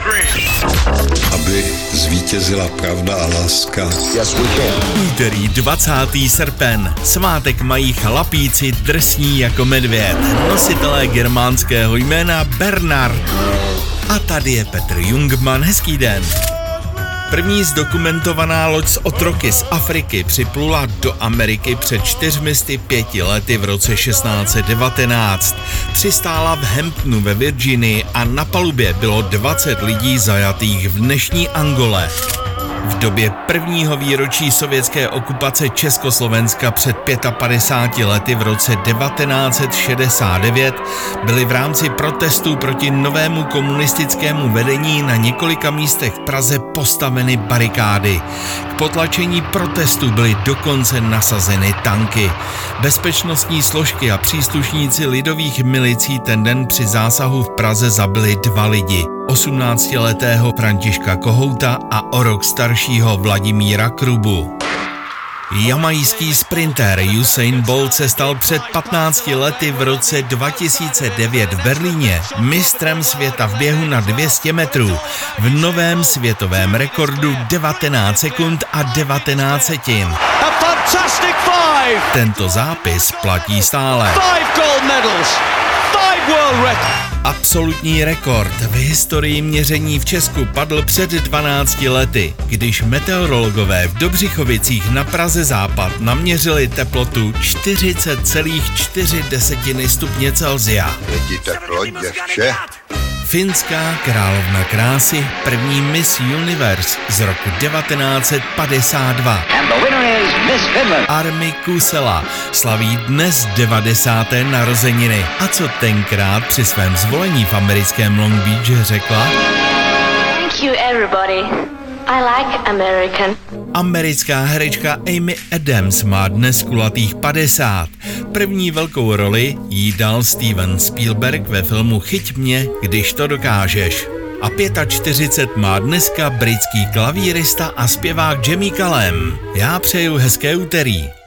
Aby zvítězila pravda a láska. Yes, we can. Úterý 20. srpen. Svátek mají chlapíci drsní jako medvěd. Nositelé germánského jména Bernard. A tady je Petr Jungmann. Hezký den. První zdokumentovaná loď z otroky z Afriky připlula do Ameriky před 405 lety v roce 1619. Přistála v Hamptonu ve Virginii a na palubě bylo 20 lidí zajatých v dnešní Angole. V době prvního výročí sovětské okupace Československa před 55 lety v roce 1969 byly v rámci protestů proti novému komunistickému vedení na několika místech v Praze postaveny barikády. K potlačení protestů byly dokonce nasazeny tanky. Bezpečnostní složky a příslušníci lidových milicí ten den při zásahu v Praze zabili 2 lidi. 18letého Františka Kohouta a o rok staršího Vladimíra Krubu. Jamajský sprinter Usain Bolt se stal před 15 lety v roce 2009 v Berlíně mistrem světa v běhu na 200 metrů v novém světovém rekordu 19 sekund a 19 setin. Tento zápis platí stále. 5 gold medals, 5 world records. Absolutní rekord v historii měření v Česku padl před 12 lety, když meteorologové v Dobřichovicích na Praze Západ naměřili teplotu 40,4 stupně Celsia. Lidi teplo, děvče. Finská královna krásy, první Miss Universe z roku 1952. Armi Kusela slaví dnes 90. narozeniny. A co tenkrát při svém zvolení v americkém Long Beach řekla? Thank you everybody. I like American. Americká herečka Amy Adams má dnes kulatých 50. První velkou roli jí dal Steven Spielberg ve filmu Chyť mě, když to dokážeš. A 45 má dneska britský klavírista a zpěvák Jimmy Callum. Já přeju hezké úterý.